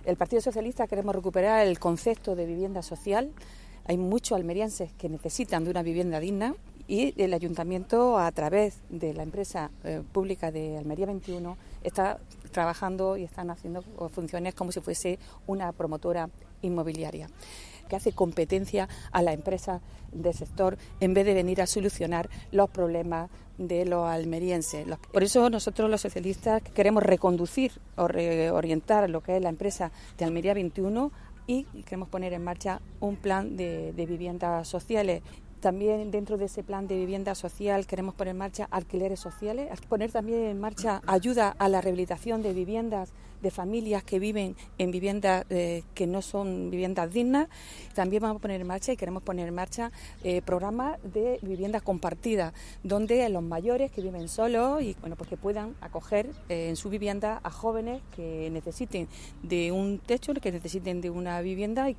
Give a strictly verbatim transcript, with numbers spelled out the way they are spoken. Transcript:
El Partido Socialista queremos recuperar el concepto de vivienda social. Hay muchos almerienses que necesitan de una vivienda digna y el Ayuntamiento, a través de la empresa eh, pública de Almería veintiuno, está trabajando y están haciendo funciones como si fuese una promotora inmobiliaria, que hace competencia a la empresa del sector en vez de venir a solucionar los problemas de los almerienses. Por eso nosotros los socialistas queremos reconducir o reorientar lo que es la empresa de Almería veintiuno y queremos poner en marcha un plan de, de viviendas sociales. También dentro de ese plan de vivienda social queremos poner en marcha alquileres sociales, poner también en marcha ayuda a la rehabilitación de viviendas de familias que viven en viviendas eh, que no son viviendas dignas. También vamos a poner en marcha y queremos poner en marcha eh, programas de viviendas compartidas, donde los mayores que viven solos y bueno, pues que puedan acoger eh, en su vivienda a jóvenes que necesiten de un techo, que necesiten de una vivienda y